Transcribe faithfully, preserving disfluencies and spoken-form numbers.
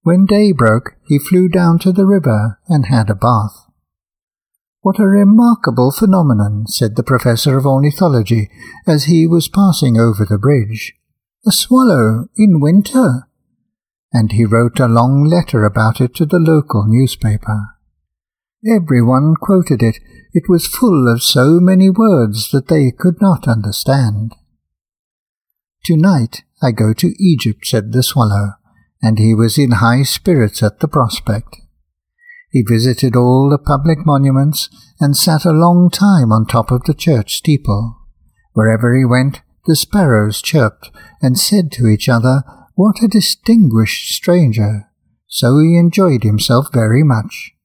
When day broke, he flew down to the river and had a bath. "What a remarkable phenomenon," said the professor of ornithology as he was passing over the bridge. "A swallow in winter!" And he wrote a long letter about it to the local newspaper. Everyone quoted it. It was full of so many words that they could not understand. "Tonight I go to Egypt," said the swallow, and he was in high spirits at the prospect. He visited all the public monuments and sat a long time on top of the church steeple. Wherever he went, the sparrows chirped and said to each other, "What a distinguished stranger!" So he enjoyed himself very much.